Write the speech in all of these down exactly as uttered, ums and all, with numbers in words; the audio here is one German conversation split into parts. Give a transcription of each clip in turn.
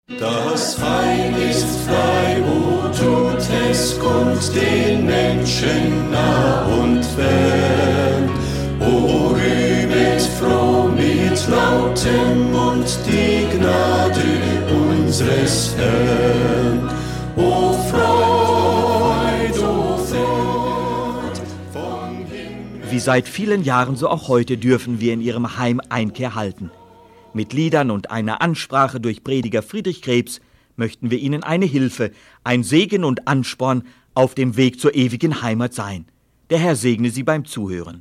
Das Heil ist frei, o tut es kund den Menschen nah und fern. O rühmet froh mit lautem Mund die Gnade unseres Herrn. O Freud, o Freud vom Himmel. Wie seit vielen Jahren, so auch heute, dürfen wir in ihrem Heim Einkehr halten. Mit Liedern und einer Ansprache durch Prediger Friedrich Krebs möchten wir Ihnen eine Hilfe, ein Segen und Ansporn auf dem Weg zur ewigen Heimat sein. Der Herr segne Sie beim Zuhören.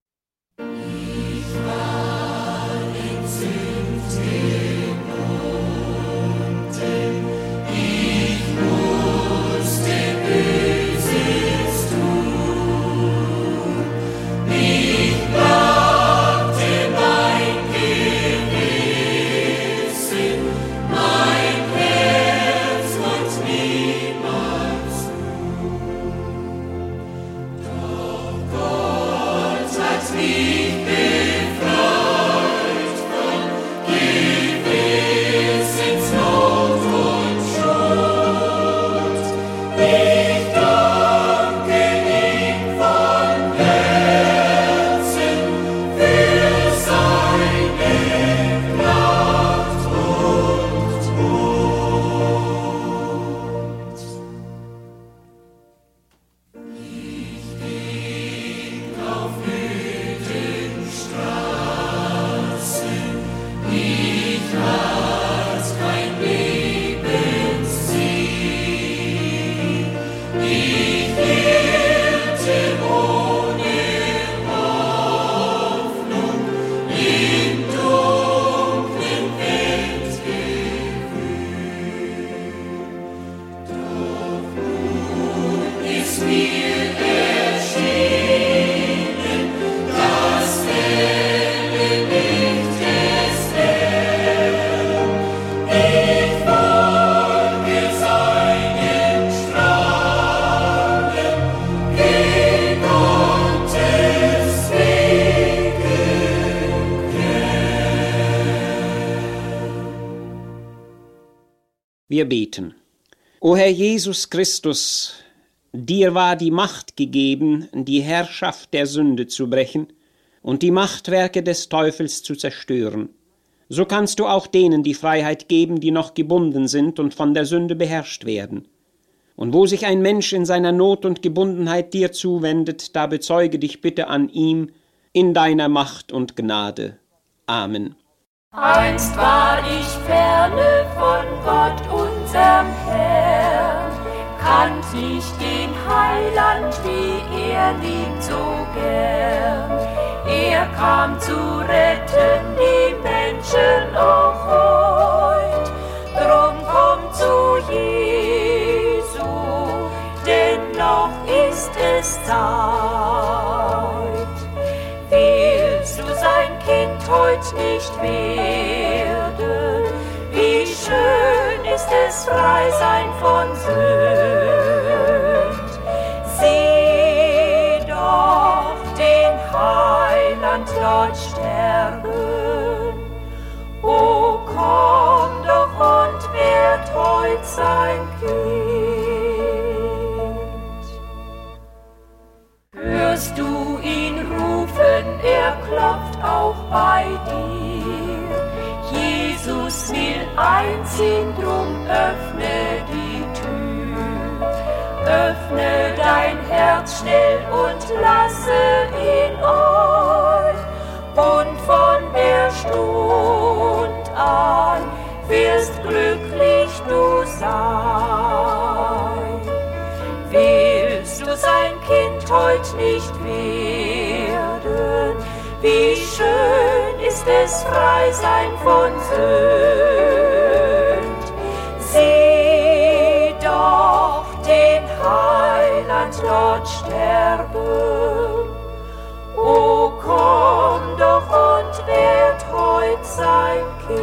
Wir beten. O Herr Jesus Christus, dir war die Macht gegeben, die Herrschaft der Sünde zu brechen und die Machtwerke des Teufels zu zerstören. So kannst du auch denen die Freiheit geben, die noch gebunden sind und von der Sünde beherrscht werden. Und wo sich ein Mensch in seiner Not und Gebundenheit dir zuwendet, da bezeuge dich bitte an ihm in deiner Macht und Gnade. Amen. Einst war ich ferne von Gott, unserm Herrn, kannt nicht den Heiland, wie er liebt so gern. Er kam zu retten die Menschen auch heut, drum komm zu Jesu, denn noch ist es Zeit. Willst du sein Kind heut nicht werden? Wie schön ist es, frei sein von Sünd. Sieh doch den Heiland dort sterben. O komm doch und werd heut sein Kind. Hörst du ihn rufen, er klopft auch bei dir. Jesus will einziehen, drum öffne die Tür. Öffne dein Herz schnell und lasse ihn ein. Und von der Stund an wirst glücklich du sein. Willst du sein Kind heut nicht werden? Wie schön ist es, frei sein von Sünd. Sieh doch den Heiland dort sterben. O komm doch und werd heut sein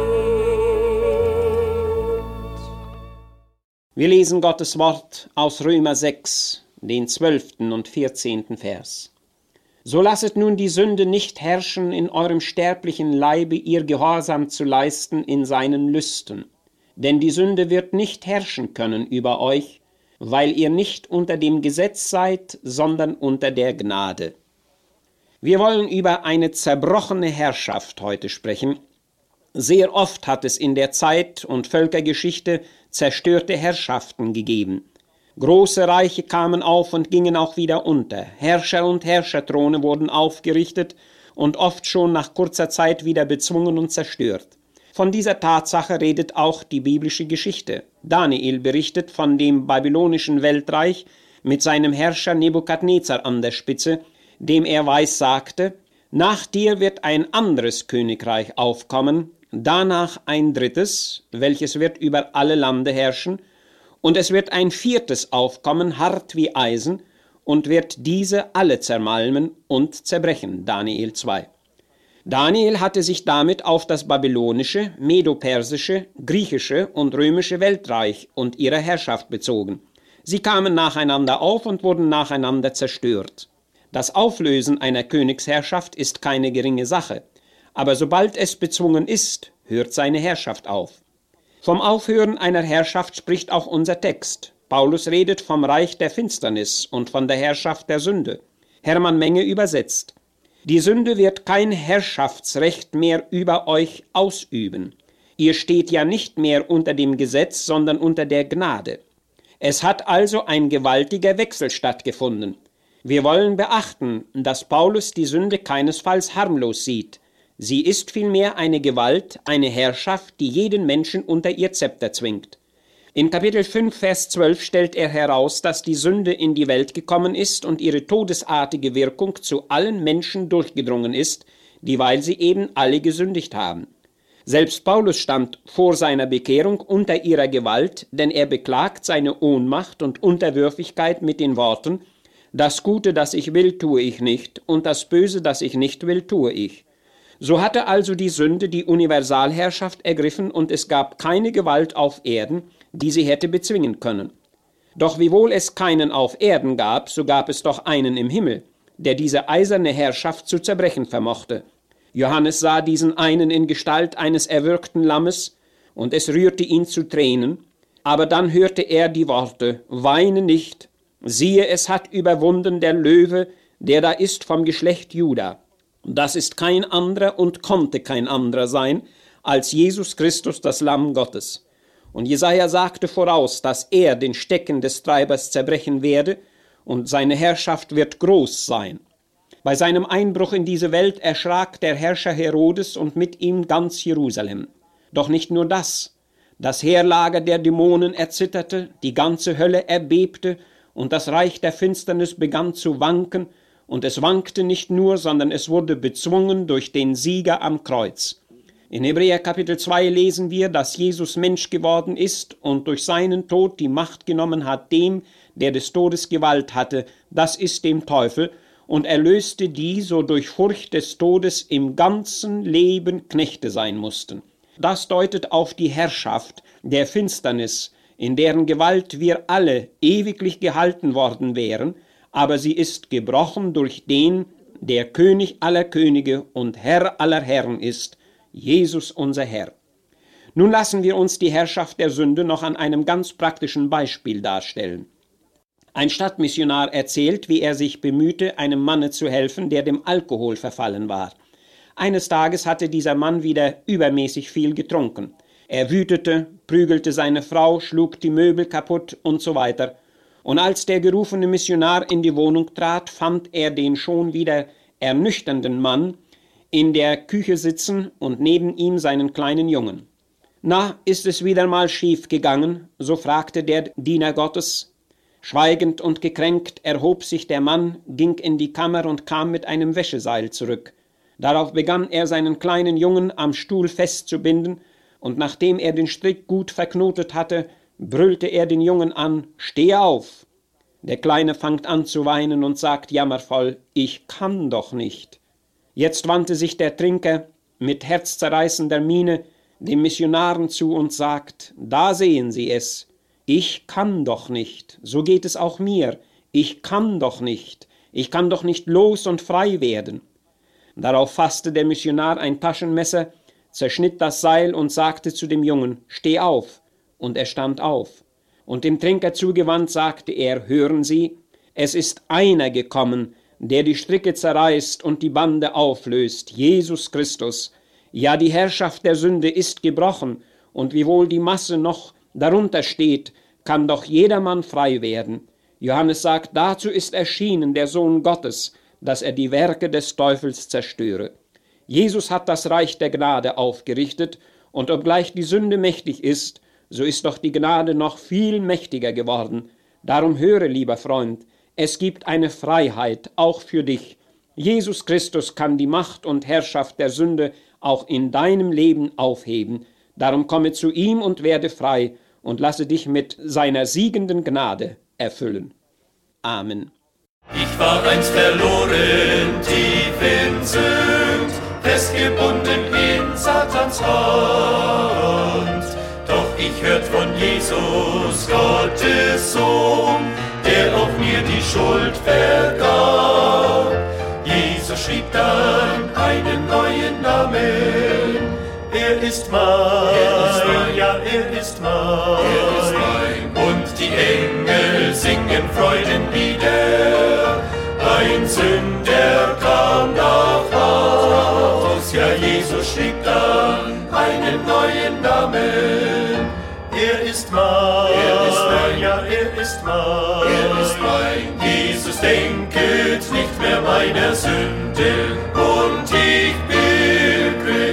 Kind. Wir lesen Gottes Wort aus Römer sechs, den zwölften und vierzehnten Vers. So lasset nun die Sünde nicht herrschen in eurem sterblichen Leibe, ihr Gehorsam zu leisten in seinen Lüsten. denn die Sünde wird nicht herrschen können über euch, weil ihr nicht unter dem Gesetz seid, sondern unter der Gnade. Wir wollen über eine zerbrochene Herrschaft heute sprechen. Sehr oft hat es in der Zeit und Völkergeschichte zerstörte Herrschaften gegeben. Große Reiche kamen auf und gingen auch wieder unter. Herrscher und Herrscherthrone wurden aufgerichtet und oft schon nach kurzer Zeit wieder bezwungen und zerstört. Von dieser Tatsache redet auch die biblische Geschichte. Daniel berichtet von dem babylonischen Weltreich mit seinem Herrscher Nebukadnezar an der Spitze, dem er weissagte: Nach dir wird ein anderes Königreich aufkommen, danach ein drittes, welches wird über alle Lande herrschen, und es wird ein viertes aufkommen, hart wie Eisen, und wird diese alle zermalmen und zerbrechen. Daniel zwei. Daniel hatte sich damit auf das babylonische, medopersische, griechische und römische Weltreich und ihre Herrschaft bezogen. Sie kamen nacheinander auf und wurden nacheinander zerstört. Das Auflösen einer Königsherrschaft ist keine geringe Sache, aber sobald es bezwungen ist, hört seine Herrschaft auf. Vom Aufhören einer Herrschaft spricht auch unser Text. Paulus redet vom Reich der Finsternis und von der Herrschaft der Sünde. Hermann Menge übersetzt: Die Sünde wird kein Herrschaftsrecht mehr über euch ausüben. Ihr steht ja nicht mehr unter dem Gesetz, sondern unter der Gnade. Es hat also ein gewaltiger Wechsel stattgefunden. Wir wollen beachten, dass Paulus die Sünde keinesfalls harmlos sieht. Sie ist vielmehr eine Gewalt, eine Herrschaft, die jeden Menschen unter ihr Zepter zwingt. In Kapitel fünf, Vers zwölf stellt er heraus, dass die Sünde in die Welt gekommen ist und ihre todesartige Wirkung zu allen Menschen durchgedrungen ist, dieweil sie eben alle gesündigt haben. Selbst Paulus stand vor seiner Bekehrung unter ihrer Gewalt, denn er beklagt seine Ohnmacht und Unterwürfigkeit mit den Worten: Das Gute, das ich will, tue ich nicht, und das Böse, das ich nicht will, tue ich. So hatte also die Sünde die Universalherrschaft ergriffen und es gab keine Gewalt auf Erden, die sie hätte bezwingen können. Doch wiewohl es keinen auf Erden gab, so gab es doch einen im Himmel, der diese eiserne Herrschaft zu zerbrechen vermochte. Johannes sah diesen einen in Gestalt eines erwürgten Lammes, und es rührte ihn zu Tränen, aber dann hörte er die Worte: Weine nicht, siehe, es hat überwunden der Löwe, der da ist vom Geschlecht Juda. Das ist kein anderer und konnte kein anderer sein, als Jesus Christus, das Lamm Gottes. Und Jesaja sagte voraus, dass er den Stecken des Treibers zerbrechen werde, und seine Herrschaft wird groß sein. Bei seinem Einbruch in diese Welt erschrak der Herrscher Herodes und mit ihm ganz Jerusalem. Doch nicht nur das. Das Heerlager der Dämonen erzitterte, die ganze Hölle erbebte, und das Reich der Finsternis begann zu wanken, und es wankte nicht nur, sondern es wurde bezwungen durch den Sieger am Kreuz. In Hebräer Kapitel zwei lesen wir, dass Jesus Mensch geworden ist und durch seinen Tod die Macht genommen hat dem, der des Todes Gewalt hatte, das ist dem Teufel, und erlöste die, so durch Furcht des Todes im ganzen Leben Knechte sein mussten. Das deutet auf die Herrschaft der Finsternis, in deren Gewalt wir alle ewiglich gehalten worden wären, aber sie ist gebrochen durch den, der König aller Könige und Herr aller Herren ist, Jesus unser Herr. Nun lassen wir uns die Herrschaft der Sünde noch an einem ganz praktischen Beispiel darstellen. Ein Stadtmissionar erzählt, wie er sich bemühte, einem Manne zu helfen, der dem Alkohol verfallen war. Eines Tages hatte dieser Mann wieder übermäßig viel getrunken. Er wütete, prügelte seine Frau, schlug die Möbel kaputt und so weiter. Und als der gerufene Missionar in die Wohnung trat, fand er den schon wieder ernüchternden Mann in der Küche sitzen und neben ihm seinen kleinen Jungen. »Na, ist es wieder mal schief gegangen?« so fragte der Diener Gottes. Schweigend und gekränkt erhob sich der Mann, ging in die Kammer und kam mit einem Wäscheseil zurück. Darauf begann er seinen kleinen Jungen am Stuhl festzubinden, und nachdem er den Strick gut verknotet hatte, brüllte er den Jungen an: »Steh auf!« Der Kleine fangt an zu weinen und sagt jammervoll: »Ich kann doch nicht.« Jetzt wandte sich der Trinker mit herzzerreißender Miene dem Missionaren zu und sagt: »Da sehen Sie es. Ich kann doch nicht. So geht es auch mir. Ich kann doch nicht. Ich kann doch nicht los und frei werden.« Darauf fasste der Missionar ein Taschenmesser, zerschnitt das Seil und sagte zu dem Jungen: »Steh auf, und er stand auf. Und dem Trinker zugewandt sagte er, hören Sie, es ist einer gekommen, der die Stricke zerreißt und die Bande auflöst, Jesus Christus. Ja, die Herrschaft der Sünde ist gebrochen, und wiewohl die Masse noch darunter steht, kann doch jedermann frei werden. Johannes sagt, dazu ist erschienen der Sohn Gottes, dass er die Werke des Teufels zerstöre. Jesus hat das Reich der Gnade aufgerichtet, und obgleich die Sünde mächtig ist, so ist doch die Gnade noch viel mächtiger geworden. Darum höre, lieber Freund, es gibt eine Freiheit, auch für dich. Jesus Christus kann die Macht und Herrschaft der Sünde auch in deinem Leben aufheben. Darum komme zu ihm und werde frei und lasse dich mit seiner siegenden Gnade erfüllen. Amen. Ich war einst verloren, tief in Sünd, festgebunden in Satans Hand. Doch ich hört von Jesus, Gottes Sohn, der auch mir die Schuld vergab. Jesus schrieb dann einen neuen Namen. Er ist mein, er ist mein, ja, er ist mein, er ist mein. Und die Engel singen Freudenlieder. Ein Sünder kam nach Haus. Ja, Jesus schrieb dann einen neuen Namen. Er ist mein, er ist mein, ja, er ist mein, er ist mein. Jesus denket nicht mehr meiner Sünde, und ich pilgere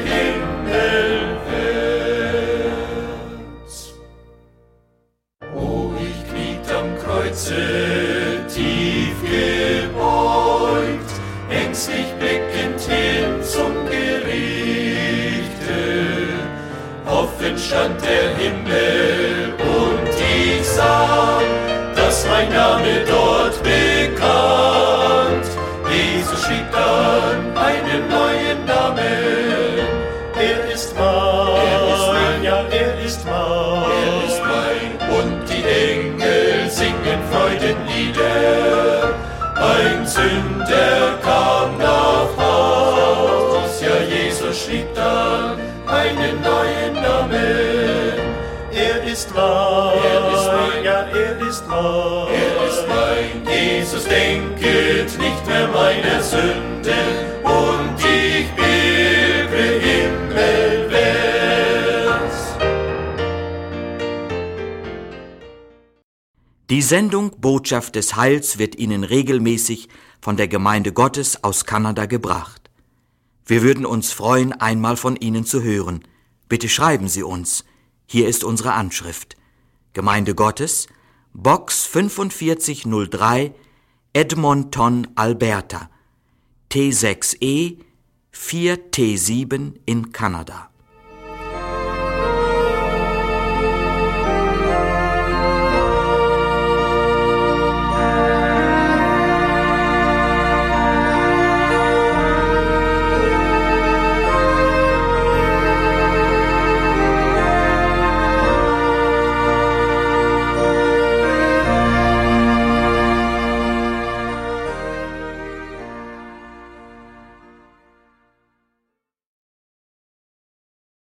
himmelwärts. Oh, ich kniet am Kreuze, tief gebeugt, ängstlich blickend hin zum Gerichte. Offen stand der Himmel, und ich sah, dass mein Name dort bekannt. Jesus schrieb dann einen neuen Namen. Er ist mein, er ist mein, ja, er ist mein, er ist mein. Und die Engel singen Freudenlieder. Ein Sünder kam nach Haus. Ja, Jesus schrieb dann einen neuen Namen. Er ist mein, er ist mein, ja, er ist mein, er ist mein. Jesus denket nicht mehr meiner Sünde, und ich pilgere himmelwärts. Die Sendung Botschaft des Heils wird Ihnen regelmäßig von der Gemeinde Gottes aus Kanada gebracht. Wir würden uns freuen, einmal von Ihnen zu hören. Bitte schreiben Sie uns. Hier ist unsere Anschrift. Gemeinde Gottes, Box fünfundvierzig null drei, Edmonton, Alberta, T sechs E vier T sieben in Kanada.